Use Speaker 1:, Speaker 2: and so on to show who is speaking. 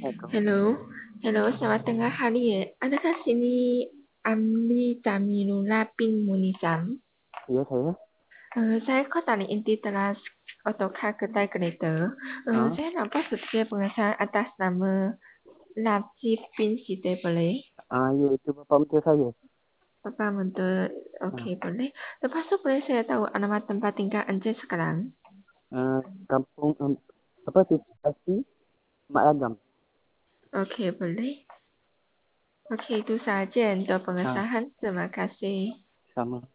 Speaker 1: Assalamualaikum.
Speaker 2: Hello, hello, selamat tengah hari ya. Adakah sini Amli Jamilula bin Munisam?
Speaker 1: Ya, saya.
Speaker 2: Saya Kotani Inti teras Otoka Kedai Kereta.
Speaker 1: Ah,
Speaker 2: Saya nampak setia pengesahan atas nama Najib bin Siti boleh?
Speaker 1: ya itu bapa mentua saya.
Speaker 2: Bapak Menteri,
Speaker 1: Ah,
Speaker 2: okey boleh. Lepas tu boleh saya tahu alamat tempat tinggal Anda sekarang?
Speaker 1: kampung apa situasi Mak Lagam.
Speaker 2: Okey boleh. Okey itu sahaja untuk
Speaker 1: Ah,
Speaker 2: pengesahan. Terima kasih.
Speaker 1: sama.